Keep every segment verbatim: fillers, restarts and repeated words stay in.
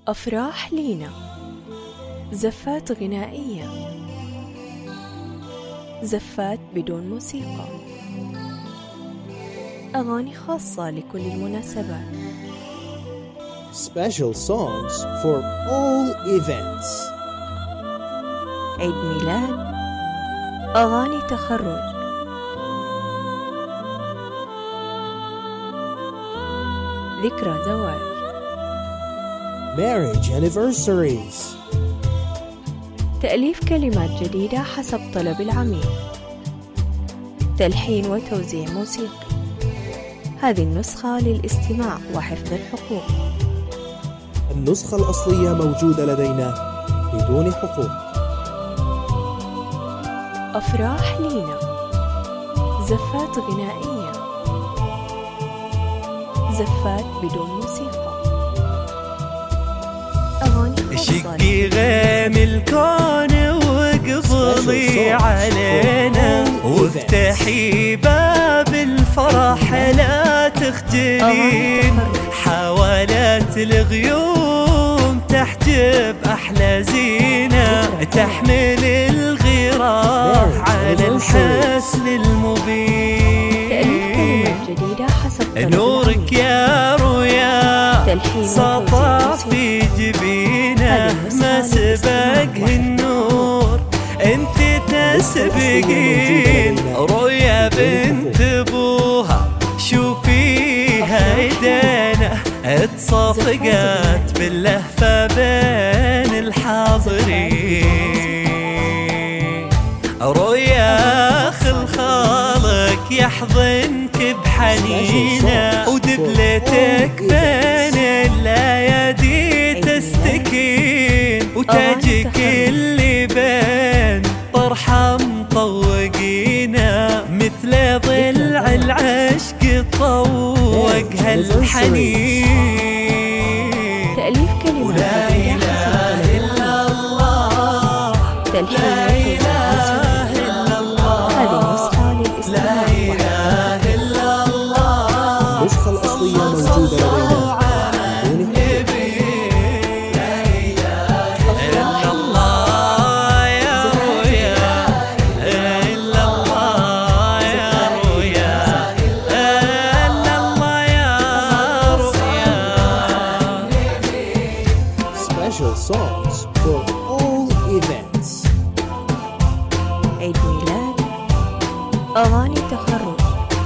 أفراح لينا، زفات غنائية، زفات بدون موسيقى، أغاني خاصة لكل المناسبات. Special songs for all events. عيد ميلاد، أغاني تخرج، ذكرى زواج، Marriage anniversaries. تأليف كلمات جديدة حسب طلب العميل، تلحين وتوزيع موسيقي. هذه النسخة للاستماع وحفظ الحقوق. النسخة الأصلية موجودة لدينا بدون حقوق. أفراح لينا، زفات غنائية، زفات بدون موسيقى، أغاني خاصة. شقي غيم الكون وقبلي علينا، وافتحي باب الفرح لا تخجلين. حاولت الغيوم تحجب أحلى زينة، تحمل الغراء على الحسن المبين. نورك يا رويا سطع في جبينه، ما سبق النور انت تسبقين. رويا بنت ابوها شوفيها ايدينا، اتصفقت باللهفة بين الحاضرين. رويا خل خالك يحضنك بحنينه، ودبلتك بين الايادي تستكين. وتاجك اللي بين طرحه مطوقينه، مثل ضلع العشق طوق هالحنين. تأليف كلمات لا إله إلا الله، تلحين النسخة الأصلية موجودة لدينا. Special songs for all events. عيد ميلاد، أغاني تخرج،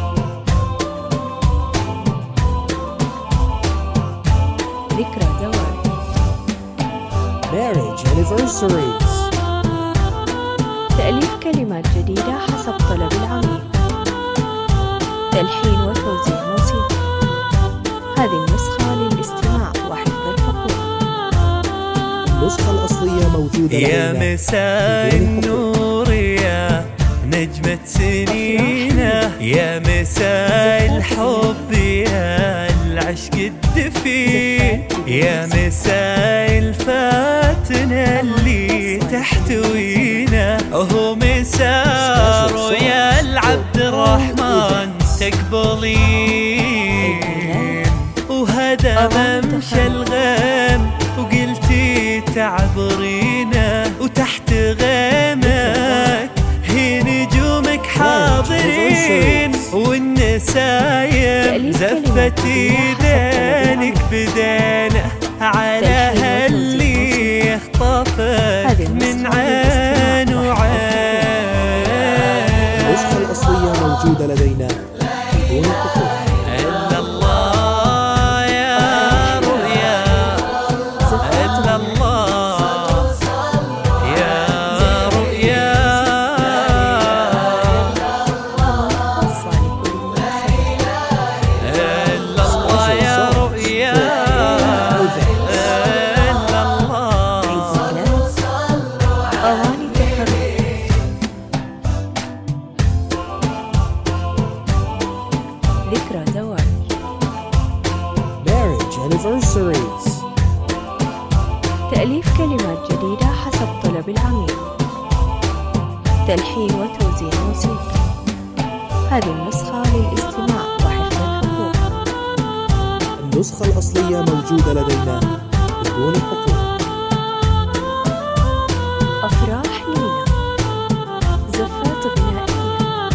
ذكرى زواج، Marriage anniversaries. تأليف كلمات جديدة حسب طلب العميل، تلحين وتوزيع موسيقى. هذه النسخة للاستماع وحفظ الحقوق. النسخة الأصلية موجودة يا لدينا. مساء النور يا نجمة سنينة، يا مساء الحب يا العشق الدفين. يا مساء الفاتنة اللي تحتوينا، وهو مسار يا العبد الرحمن تقبلين. وهذا ممشى الغيم وقلتي تعبرينا، وتحت غيمك هي نجومك حاضرين. والنسايم زفت ايدينك بدينا، على هاللي يخطفك من عين وعين. النسخة الأصلية موجودة لدينا بدون حقوق. إلا الله يا رويا، إلا الله يا رويا، إلا الله يا رويا، إلا الله. أغاني تخرج، ذكرى زواج، Marriage anniversaries. تأليف كلمات جديدة حسب طلب العميل، تلحين وتوزيع موسيقي. هذه النسخة للاستماع وحفظ الحقوق. النسخة الأصلية موجودة لدينا. بدون حقوق. أفراح ليلى، زفات غنائية،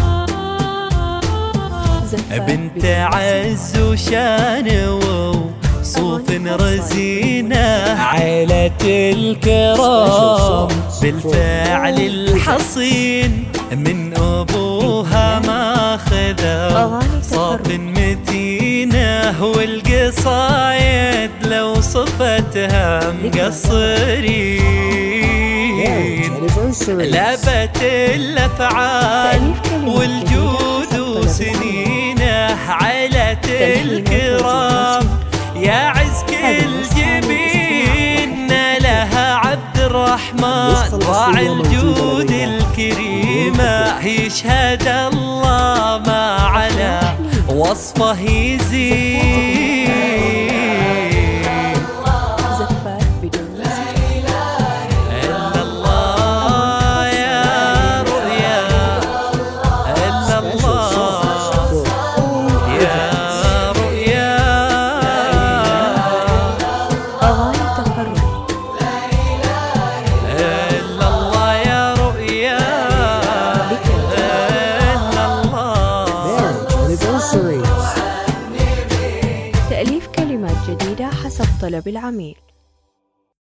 زفات بنت بدون عز وشان وصوف رزينة، عيلة الكرام بالفعل الحصين، من أبوها ما خذوا صوت متينة، والقصايد لو صفتها مقصرين، لبت الأفعال والجود وسنينه، عيلة الكرام يا عز كل جبين، لها عبد الرحمن راعي الجود الكريمة، يشهد الله ما على وصفه يزيد. زفات بدون موسيقى. إلا الله يا رؤيا، إلا الله يا رؤيا، أغاني تفرح. إلا الله يا رؤيا، إلا الله. Marriage anniversaries. تأليف كلمات جديدة حسب طلب العميل.